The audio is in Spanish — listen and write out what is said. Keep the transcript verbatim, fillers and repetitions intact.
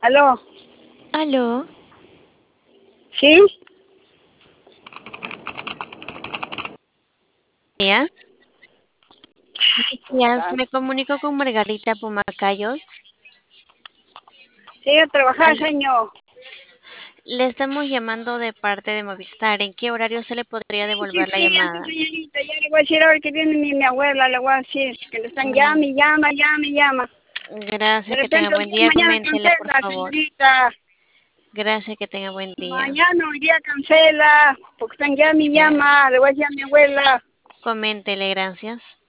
Aló, Aló, ¿sí? días. Días, Ah, me comunico con Margarita Pumacayos. sí, a trabajar, Aló. señor. Le estamos llamando de parte de Movistar. ¿En qué horario se le podría Sí, sí, devolver la sí, antes, llamada? señorita, ya le voy a decir ahora que viene mi, mi abuela, le voy a decir que le están llama Mm, y llama, llama y llama. De Gracias, que tenga repente hoy buen día, día. mañana Coméntele, por cancela, favor. señorita. Gracias, que tenga buen día. Mañana hoy día cancela, porque están llama y Ya. llama, le voy a decir a mi abuela. Coméntele, gracias.